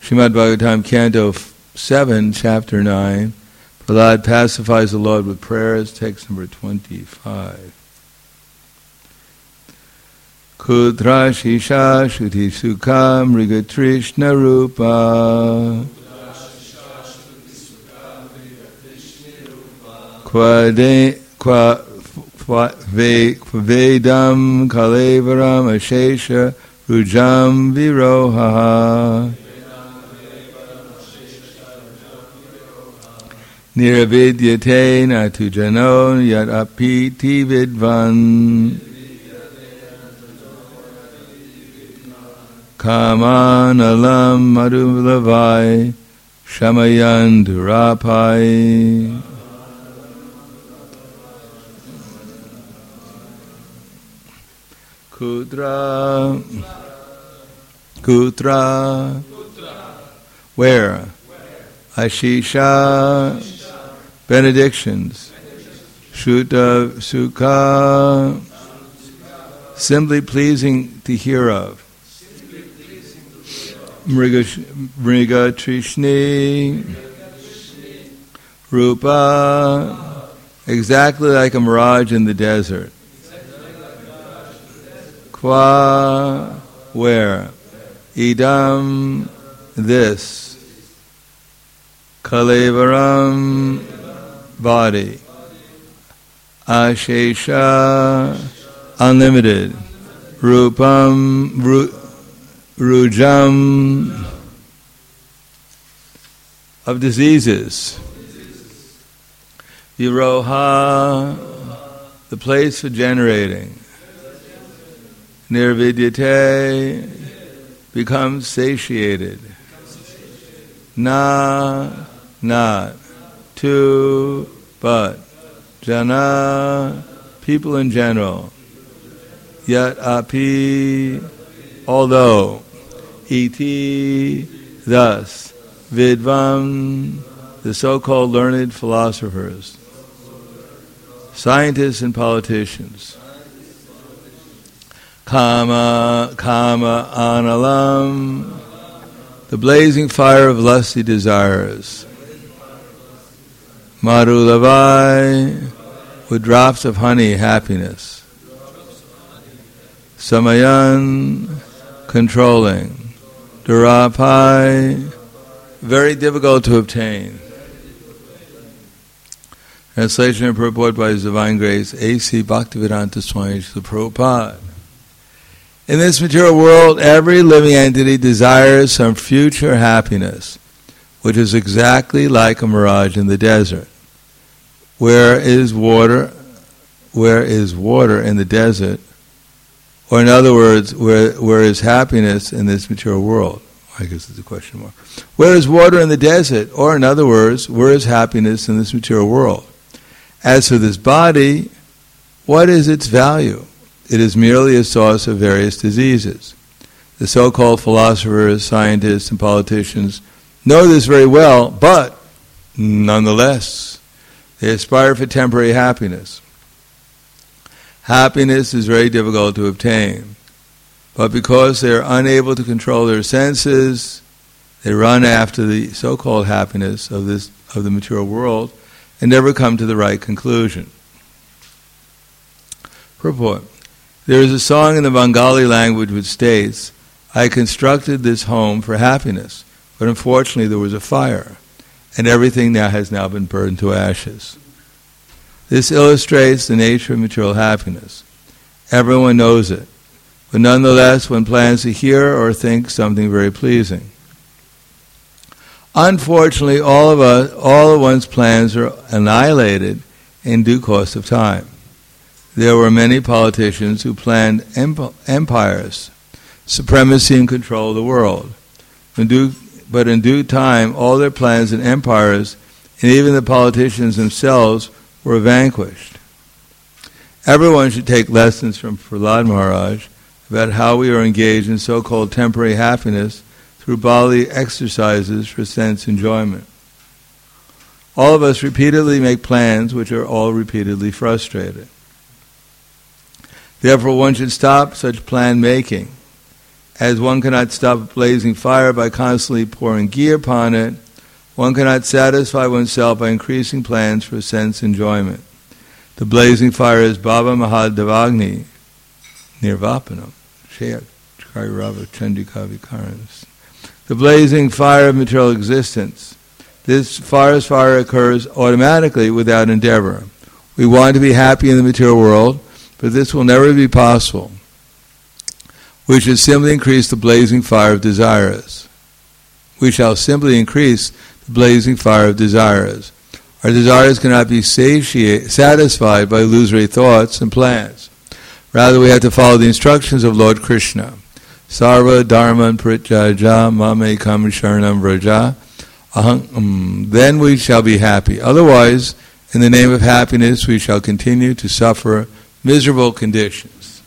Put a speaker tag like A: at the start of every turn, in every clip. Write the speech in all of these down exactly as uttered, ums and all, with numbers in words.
A: Srimad Bhagavatam, Canto seven, Chapter nine. Prahlad pacifies the Lord with prayers, text number twenty-five. Kutra Shisha Shuti Sukha Mriga Trishna Rupa Kvade Kwa Vedam Kalevaram Ashesha Rujam Viroha Niravidyate Natu Jano Yad Apiti Vidvan Kamanalam Madhulavai Shamayan Durapai. Kutra Kutra Where Ashisha Benedictions Shuta Sukha simply pleasing to hear of. Mriga, Mriga Trishni Rupa, exactly like a mirage in the desert. Kwa, where? Idam, this. Kalevaram, body. Ashesha, unlimited. Rupam, ru, Rujam, of diseases. Viroha, the place for generating. Nirvidyate, becomes satiated. Na, not. To, but. Jana, people in general. Yat api, although. Iti, thus. Vidvam, the so-called learned philosophers. Scientists and politicians. Kama, kama, analam, the blazing fire of lusty desires. Madhulavai, with drops of honey, happiness. Samayan, controlling. Durapai, very difficult to obtain. Translation and purport by His Divine Grace, A C Bhaktivedanta Swami Srila Prabhupada. In this material world, every living entity desires some future happiness, which is exactly like a mirage in the desert. Where is water? Where is water in the desert? Or in other words, where where is happiness in this material world? I guess it's a question mark. Where is water in the desert? Or in other words, where is happiness in this material world? As for this body, what is its value? It is merely a source of various diseases. The so-called philosophers, scientists, and politicians know this very well, but nonetheless, they aspire for temporary happiness. Happiness is very difficult to obtain, but because they are unable to control their senses, they run after the so-called happiness of this of the material world and never come to the right conclusion. Purport. There is a song in the Bengali language which states, I constructed this home for happiness, but unfortunately there was a fire, and everything now has now been burned to ashes. This illustrates the nature of material happiness. Everyone knows it, but nonetheless one plans to hear or think something very pleasing. Unfortunately, all of us, all of one's plans are annihilated in due course of time. There were many politicians who planned emp- empires, supremacy and control of the world. In due, but in due time, all their plans and empires, and even the politicians themselves, were vanquished. Everyone should take lessons from Prahlad Maharaj about how we are engaged in so-called temporary happiness through bodily exercises for sense enjoyment. All of us repeatedly make plans which are all repeatedly frustrated. Therefore, one should stop such plan making as one cannot stop a blazing fire by constantly pouring ghee upon it, one cannot satisfy oneself by increasing plans for sense enjoyment. The blazing fire is Bhava Mahadevagni, Nirvapanam, Chayakarava Chandika Vikarans. The blazing fire of material existence. This fire's fire occurs automatically without endeavor. We want to be happy in the material world, but this will never be possible. We should simply increase the blazing fire of desires. We shall simply increase the blazing fire of desires. Our desires cannot be satiate, satisfied by illusory thoughts and plans. Rather, we have to follow the instructions of Lord Krishna. Sarva dharman prityaja mamekam sharanam vraja. Aham, um, then we shall be happy. Otherwise, in the name of happiness, we shall continue to suffer miserable conditions.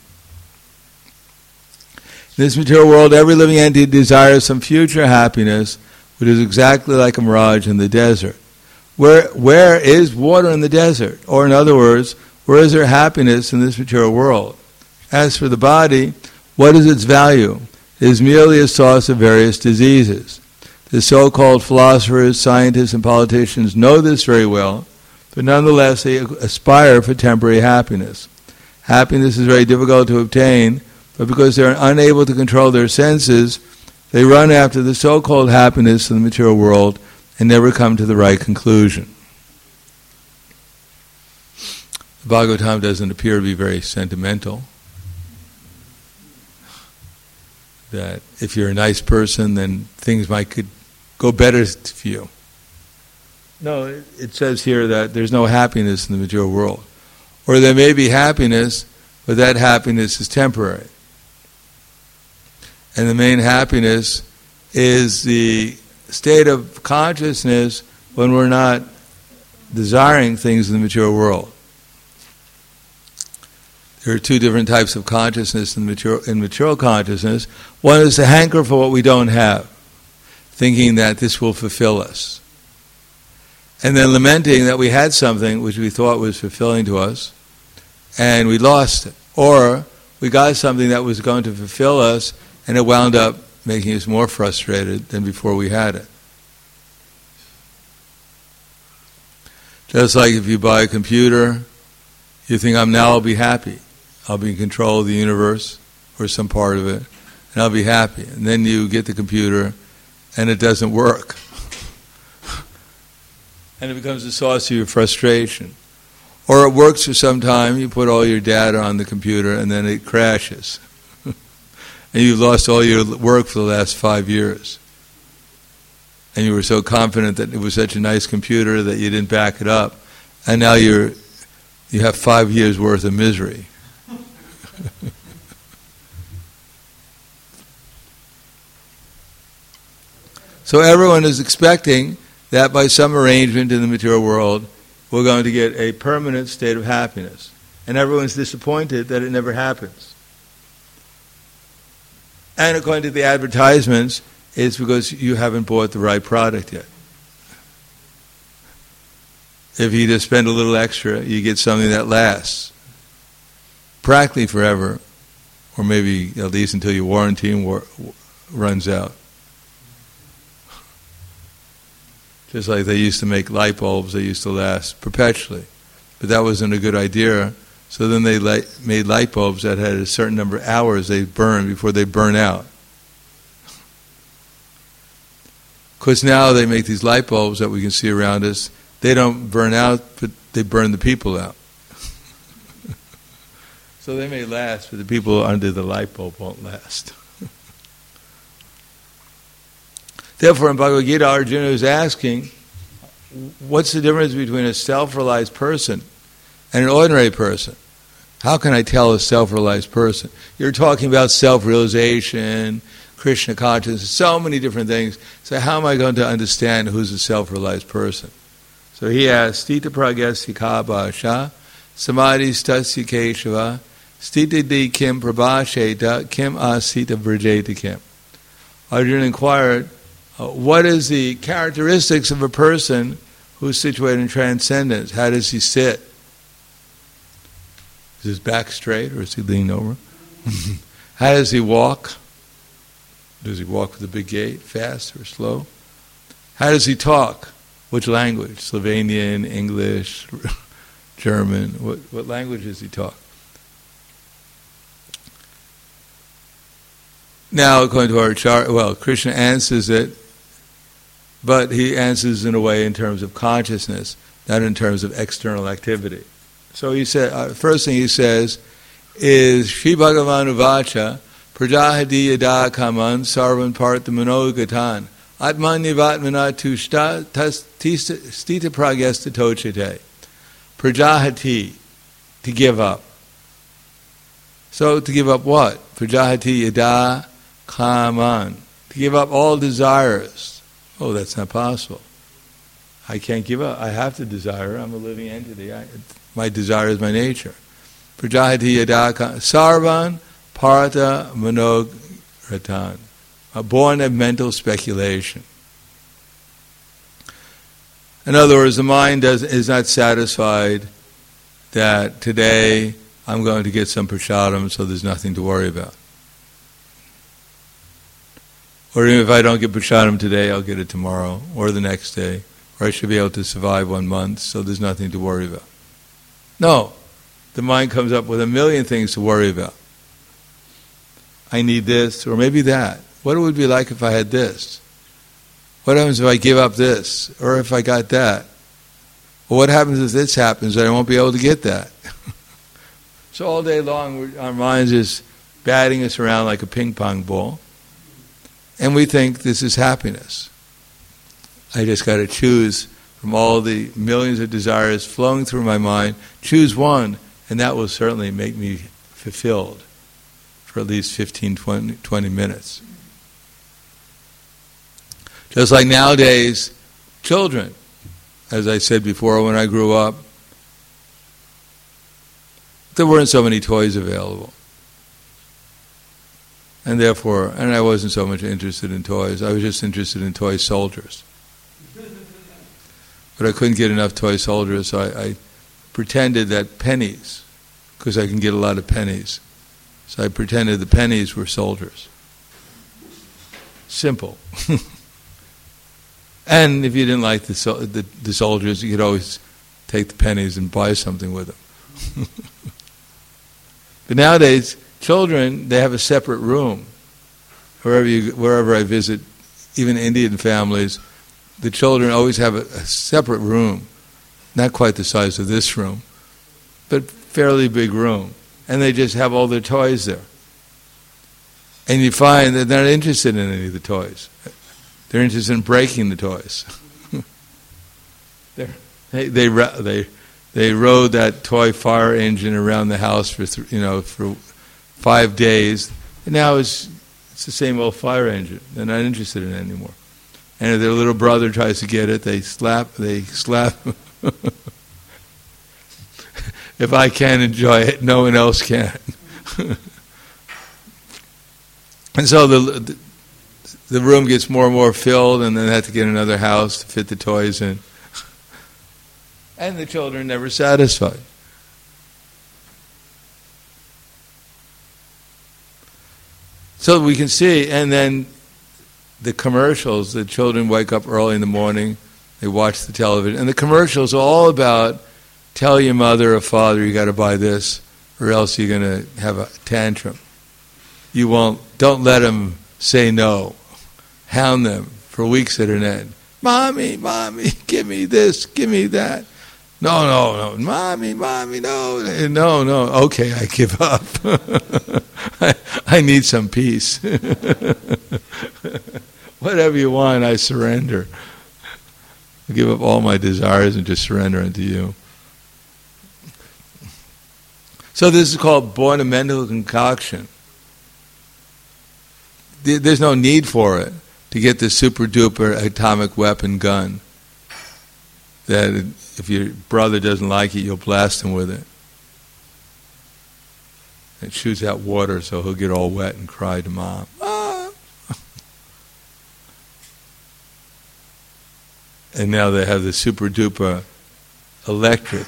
A: In this material world, every living entity desires some future happiness, which is exactly like a mirage in the desert. Where, where is water in the desert? Or in other words, where is there happiness in this material world? As for the body, what is its value? It is merely a source of various diseases. The so-called philosophers, scientists, and politicians know this very well, but nonetheless they aspire for temporary happiness. Happiness is very difficult to obtain, but because they are unable to control their senses, they run after the so-called happiness in the material world and never come to the right conclusion. The Bhagavatam doesn't appear to be very sentimental. That if you're a nice person, then things might could go better for you. No, it, it says here that there's no happiness in the material world. Or there may be happiness, but that happiness is temporary. And the main happiness is the state of consciousness when we're not desiring things in the material world. There are two different types of consciousness in material, in material consciousness. One is to hanker for what we don't have, thinking that this will fulfill us. And then lamenting that we had something which we thought was fulfilling to us, and we lost it. Or we got something that was going to fulfill us, and it wound up making us more frustrated than before we had it. Just like if you buy a computer, you think, I'm now I'll be happy. I'll be in control of the universe, or some part of it, and I'll be happy. And then you get the computer, and it doesn't work. And it becomes a source of your frustration. Or it works for some time, you put all your data on the computer, and then it crashes. And you've lost all your work for the last five years. And you were so confident that it was such a nice computer that you didn't back it up. And now you're you have five years worth of misery. So everyone is expecting that by some arrangement in the material world, we're going to get a permanent state of happiness. And everyone's disappointed that it never happens. And according to the advertisements, it's because you haven't bought the right product yet. If you just spend a little extra, you get something that lasts practically forever, or maybe at least until your warranty war- runs out. Just like they used to make light bulbs, they used to last perpetually. But that wasn't a good idea. So then they light, made light bulbs that had a certain number of hours they burn before they burn out. Of course, now they make these light bulbs that we can see around us. They don't burn out, but they burn the people out. So they may last, but the people under the light bulb won't last. Therefore, in Bhagavad Gita, Arjuna is asking, what's the difference between a self-realized person and an ordinary person? How can I tell a self-realized person? You're talking about self-realization, Krishna consciousness, so many different things. So how am I going to understand who's a self-realized person? So he asks, Stita pragyasya ka bhasha, samadhi stasya keshava, stita di kim prabhasheta, kim asita vrjeta kim. Arjuna inquired, uh, what is the characteristics of a person who's situated in transcendence? How does he sit? Is his back straight or is he leaning over? How does he walk? Does he walk with a big gait, fast or slow? How does he talk? Which language? Slovenian, English, German? What, what language does he talk? Now, according to our chart, well, Krishna answers it, but he answers in a way in terms of consciousness, not in terms of external activity. So he said, uh, first thing he says is, Shri Bhagavan Uvacha, Prajahadi Yada Kaman Sarvan Partha Manogatan, Atmanyavatmana Tushta Stita Pragyasta Tochite. Prajahati, to give up. So to give up what? Prajahati Yada Kaman, to give up all desires. Oh, that's not possible. I can't give up. I have to desire. I'm a living entity. I, my desire is my nature. Prajahati Yada Kaman Sarvan Partha Manogratan, born of mental speculation. In other words, the mind does, is not satisfied that today I'm going to get some prasadam, so there's nothing to worry about. Or even if I don't get prasadam today, I'll get it tomorrow, or the next day, or I should be able to survive one month, so there's nothing to worry about. No, the mind comes up with a million things to worry about. I need this, or maybe that. What it would be like if I had this? What happens if I give up this? Or if I got that? Well, what happens if this happens? I won't be able to get that. So all day long, our minds is batting us around like a ping pong ball. And we think this is happiness. I just got to choose from all the millions of desires flowing through my mind, choose one, and that will certainly make me fulfilled for at least fifteen, twenty, twenty minutes. Just like nowadays, children, as I said before, when I grew up, there weren't so many toys available. And therefore, and I wasn't so much interested in toys, I was just interested in toy soldiers. But I couldn't get enough toy soldiers, so I, I pretended that pennies, because I can get a lot of pennies, so I pretended the pennies were soldiers. Simple. And if you didn't like the, so, the, the soldiers, you could always take the pennies and buy something with them. But nowadays, children, they have a separate room. Wherever you, wherever I visit, even Indian families, the children always have a, a separate room. Not quite the size of this room, but fairly big room. And they just have all their toys there. And you find that they're not interested in any of the toys. They're interested in breaking the toys. they they they they rode that toy fire engine around the house for th- you know for five days, and now it's it's the same old fire engine. They're not interested in it anymore. And if their little brother tries to get it, they slap they slap. If I can't enjoy it, no one else can. And so the, the the room gets more and more filled, and then they have to get another house to fit the toys in. And the children are never satisfied. So we can see, and then the commercials, the children wake up early in the morning, they watch the television, and the commercials are all about, tell your mother or father you got to buy this, or else you're going to have a tantrum. You won't, don't let them say no. Hound them for weeks at an end. Mommy, mommy, give me this, give me that. No, no, no, mommy, mommy, no, no, no. Okay, I give up. I, I need some peace. Whatever you want, I surrender. I give up all my desires and just surrender unto you. So this is called born a mental concoction. There's no need for it to get the super duper atomic weapon gun that if your brother doesn't like it, you'll blast him with it. It shoots out water so he'll get all wet and cry to mom. Ah! And now they have the super duper electric.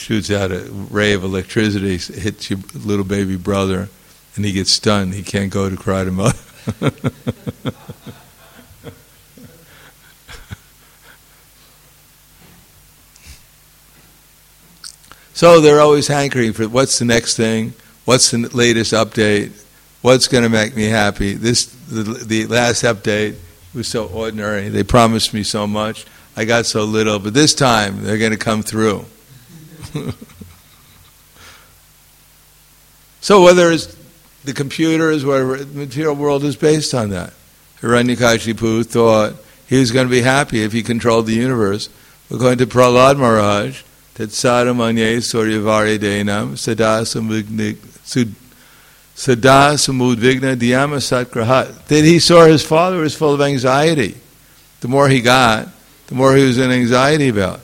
A: shoots out a ray of electricity, hits your little baby brother, and he gets stunned. He can't go to cry to mother. So they're always hankering for what's the next thing, what's the latest update, what's going to make me happy. This the, the last update was so ordinary. They promised me so much. I got so little, but this time they're going to come through. So whether it's the computers, whatever, the material world is based on that. Hiranyakashipu thought he was going to be happy if he controlled the universe. According to Prahlad Maharaj, that sadhamanye suryavari denam sada samudvigna dhyama satgrahat. That he saw his father was full of anxiety. The more he got, the more he was in anxiety about.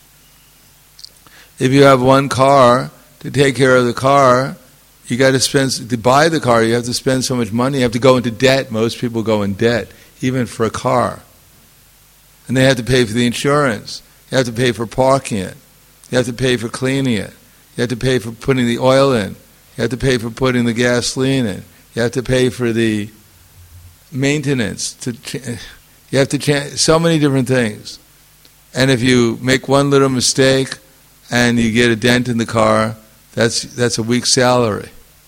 A: If you have one car, to take care of the car, you got to spend, to buy the car, you have to spend so much money, you have to go into debt. Most people go in debt, even for a car. And they have to pay for the insurance. You have to pay for parking it. You have to pay for cleaning it. You have to pay for putting the oil in. You have to pay for putting the gasoline in. You have to pay for the maintenance. To ch- you have to change so many different things. And if you make one little mistake and you get a dent in the car, that's that's a week's salary.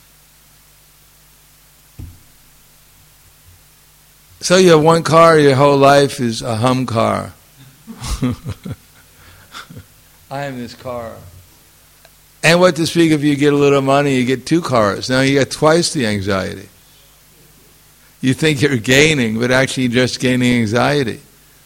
A: So you have one car, your whole life is a hum car. I am this car. And what to speak if you get a little money, you get two cars. Now you get twice the anxiety. You think you're gaining, but actually you're just gaining anxiety.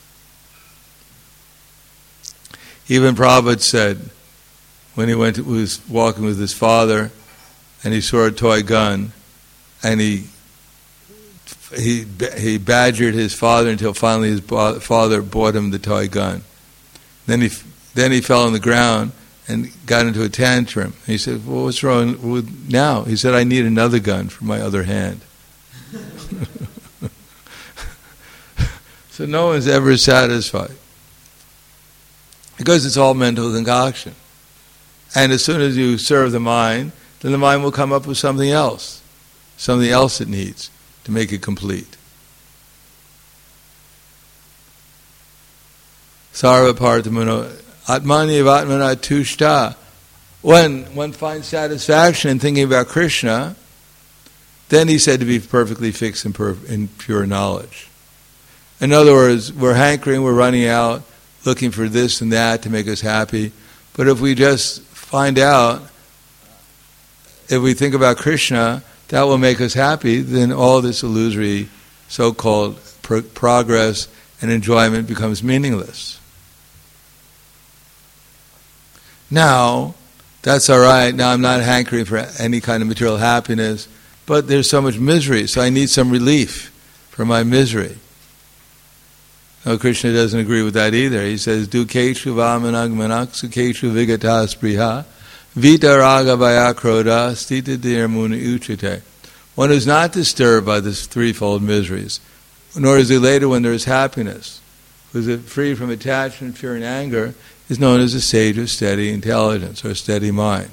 A: Even Prabhupada said, when he went to, was walking with his father, and he saw a toy gun, and he he he badgered his father until finally his father bought him the toy gun. Then he then he fell on the ground and got into a tantrum. He said, "Well, what's wrong with now?" He said, "I need another gun for my other hand." So no one's ever satisfied because it's all mental concoction. And as soon as you serve the mind, then the mind will come up with something else, something else it needs to make it complete. Sarva parthamano atmani vatmana tushta. When one finds satisfaction in thinking about Krishna, then he's said to be perfectly fixed in, per- in pure knowledge. In other words, we're hankering, we're running out, looking for this and that to make us happy. But if we just find out, if we think about Krishna, that will make us happy, then all this illusory so-called pro- progress and enjoyment becomes meaningless. Now, that's all right. Now I'm not hankering for any kind of material happiness, but there's so much misery, so I need some relief from my misery. No, Krishna doesn't agree with that either. He says, Dukeshu vamanagmanak sukeshu vigatas priha vitaraga vayakroda stita dirmuni uchite. One who's not disturbed by this threefold miseries, nor is elated when there is happiness, who is free from attachment, fear, and anger, is known as a sage of steady intelligence or steady mind.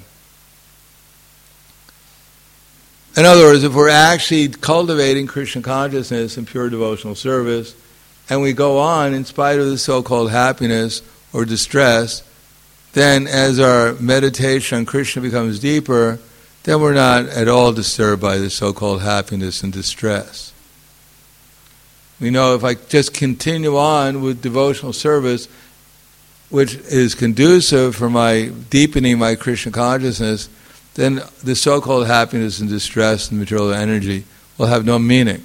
A: In other words, if we're actually cultivating Krishna consciousness and pure devotional service, and we go on in spite of the so-called happiness or distress, then as our meditation on Krishna becomes deeper, then we're not at all disturbed by the so-called happiness and distress. We know if I just continue on with devotional service, which is conducive for my deepening my Krishna consciousness, then the so-called happiness and distress and material energy will have no meaning.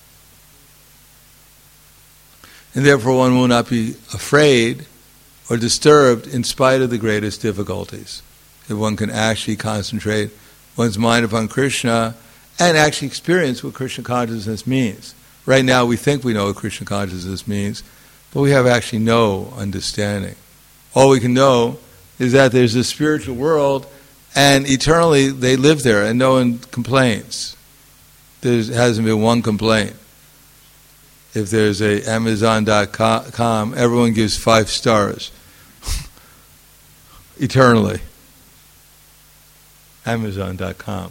A: And therefore one will not be afraid or disturbed in spite of the greatest difficulties. If one can actually concentrate one's mind upon Krishna and actually experience what Krishna consciousness means. Right now we think we know what Krishna consciousness means, but we have actually no understanding. All we can know is that there's a spiritual world and eternally they live there and no one complains. There hasn't been one complaint. If there's a Amazon dot com, everyone gives five stars. Eternally. Amazon dot com.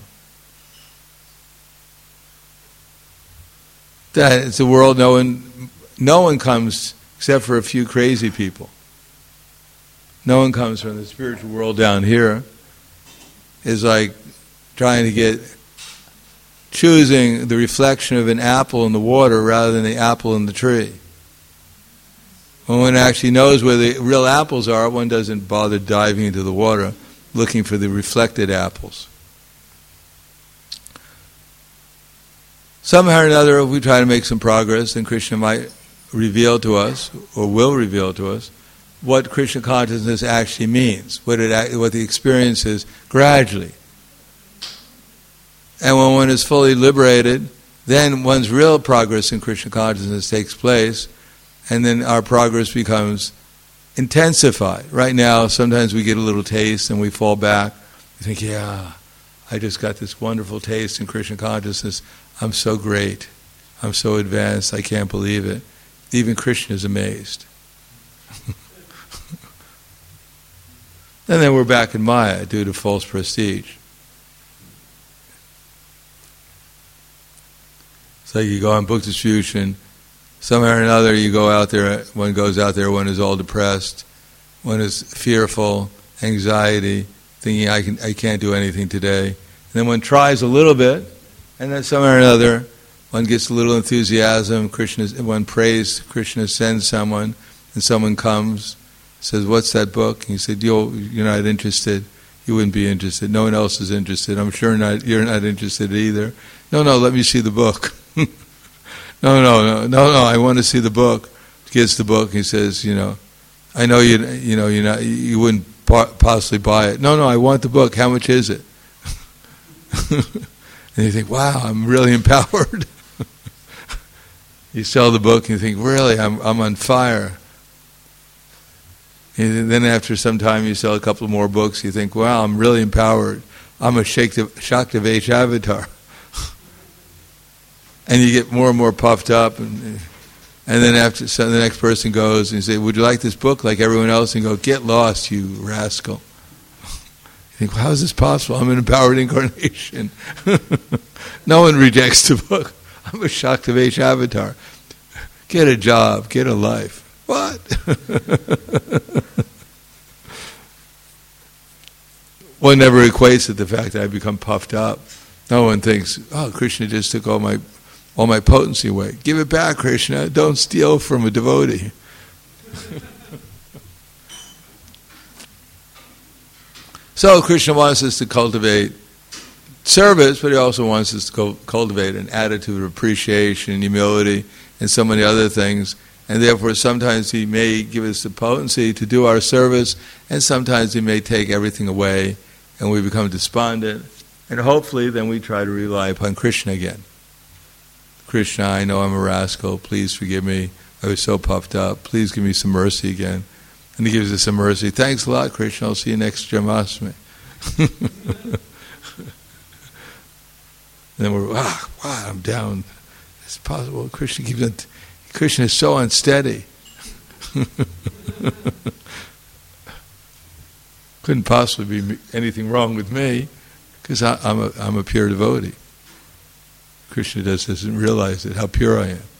A: That it's a world no one, no one comes except for a few crazy people. No one comes from the spiritual world down here. It's like trying to get, choosing the reflection of an apple in the water rather than the apple in the tree. When one actually knows where the real apples are, one doesn't bother diving into the water looking for the reflected apples. Somehow or another, if we try to make some progress, then Krishna might reveal to us, or will reveal to us, what Krishna consciousness actually means, what it, what the experience is gradually. And when one is fully liberated, then one's real progress in Krishna consciousness takes place, and then our progress becomes intensified. Right now, sometimes we get a little taste and we fall back. We think, yeah, I just got this wonderful taste in Krishna consciousness. I'm so great. I'm so advanced. I can't believe it. Even Krishna is amazed. And then we're back in Maya due to false prestige. It's like you go on book distribution, somehow or another you go out there, one goes out there, one is all depressed, one is fearful, anxiety, thinking I can I can't do anything today. And then one tries a little bit, and then somehow or another one gets a little enthusiasm, Krishna, one prays, Krishna sends someone, and someone comes, says, what's that book? And you said, Yo, you're not interested. You wouldn't be interested. No one else is interested. I'm sure not. You're not interested either. No, no, let me see the book. no, no, no, no, no, I want to see the book. He gets the book, he says, you know, I know you you know, you're not, you wouldn't possibly buy it. No, no, I want the book. How much is it? And you think, wow, I'm really empowered. You sell the book and you think, really, I'm I'm on fire. And then after some time you sell a couple more books, you think, wow, I'm really empowered. I'm a Shakti-Vaich avatar. And you get more and more puffed up. And and then after so the next person goes and you say, would you like this book like everyone else? And you go, get lost, you rascal. You think, well, how is this possible? I'm an empowered incarnation. No one rejects the book. I'm a Shakti-Vaich avatar. Get a job, get a life. What? One never equates it to the fact that I become puffed up. No one thinks, oh, Krishna just took all my all my potency away. Give it back, Krishna. Don't steal from a devotee. So Krishna wants us to cultivate service, but he also wants us to cultivate an attitude of appreciation, humility, and so many other things. And therefore sometimes he may give us the potency to do our service, and sometimes he may take everything away and we become despondent. And hopefully then we try to rely upon Krishna again. Krishna, I know I'm a rascal, please forgive me. I was so puffed up, please give me some mercy again. And he gives us some mercy. Thanks a lot, Krishna, I'll see you next Janmashtami. Then we're, ah, wow, I'm down. It's possible. Krishna keeps on... Krishna is so unsteady. Couldn't possibly be anything wrong with me, because I'm a I'm a pure devotee. Krishna just doesn't realize it, how pure I am.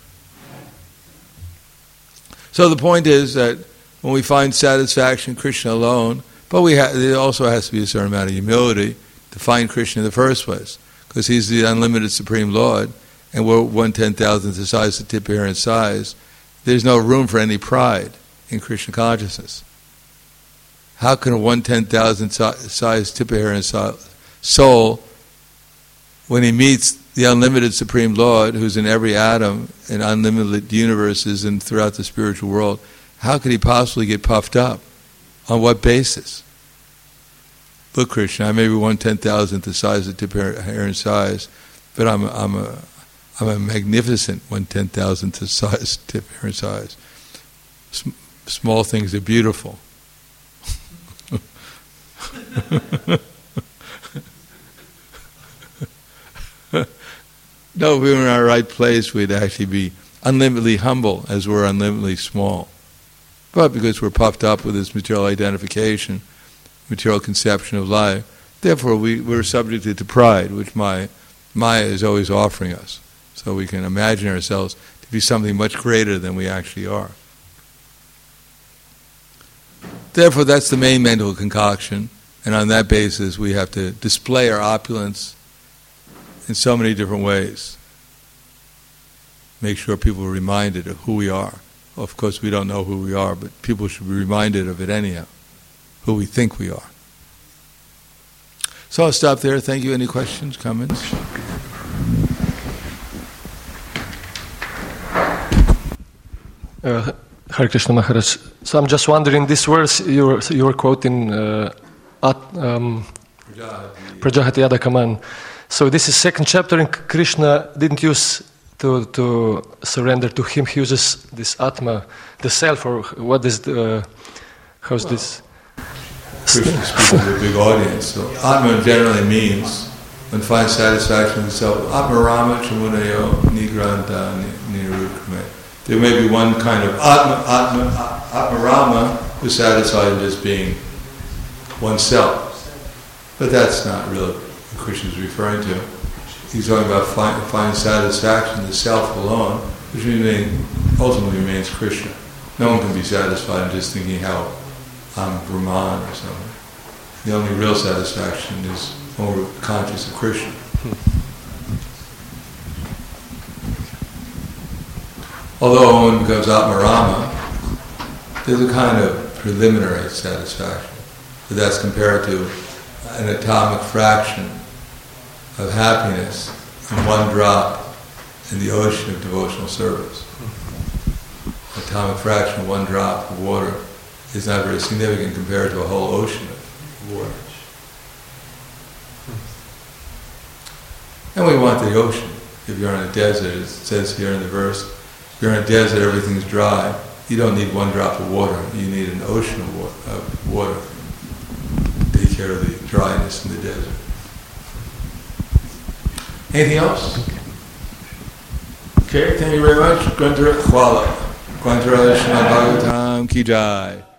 A: So the point is that when we find satisfaction in Krishna alone, but we ha- there also has to be a certain amount of humility to find Krishna in the first place, because he's the unlimited Supreme Lord. And we're one ten thousandth the size of the tip of hair in size, there's no room for any pride in Krishna consciousness. How can a one ten thousandth size tip of hair in soul, when he meets the unlimited Supreme Lord, who's in every atom, in unlimited universes and throughout the spiritual world, how could he possibly get puffed up? On what basis? Look, Krishna, I may be one ten thousandth the size of the tip of hair in size, but I'm a, I'm a I'm a magnificent one ten thousandth the size, tip hair in size. S- small things are beautiful. No, if we were in our right place, we'd actually be unlimitedly humble as we're unlimitedly small. But because we're puffed up with this material identification, material conception of life, Therefore, we, we're subjected to pride, which my, Maya is always offering us. So we can imagine ourselves to be something much greater than we actually are. Therefore, that's the main mental concoction, and on that basis we have to display our opulence in so many different ways. Make sure people are reminded of who we are. Of course, we don't know who we are, but people should be reminded of it anyhow, who we think we are. So I'll stop there. Thank you. Any questions, comments?
B: Uh, Hare Krishna Maharaj. So I'm just wondering, this verse you were, you were quoting, uh, at, um, Prajahati Adakaman. So this is second chapter, and Krishna didn't use to to surrender to him. He uses this Atma, the self, or what is the, uh, how's well, this?
A: Krishna speaks to a big audience. So Atma generally means when find satisfaction in the self. Atma Rama Chamunayo Nigranta Nirukme. There may be one kind of Atma, Atma, Atma Rama who's satisfied in just being oneself. But that's not really what Krishna is referring to. He's talking about find, find satisfaction in the self alone, which remain, ultimately remains Krishna. No one can be satisfied in just thinking how I'm Brahman or something. The only real satisfaction is when we're conscious of Krishna. Although one becomes Atma Rama, there's a kind of preliminary satisfaction, but that's compared to an atomic fraction of happiness in one drop in the ocean of devotional service. Atomic fraction of one drop of water is not very significant compared to a whole ocean of water. And we want the ocean. If you're in a desert, it says here in the verse, if you're in a desert, everything's dry. You don't need one drop of water. You need an ocean of water, of water to take care of the dryness in the desert. Anything else? Okay, thank you very much. Grantara Khwala. Grantara Srimad Bhagavatam Ki Jai.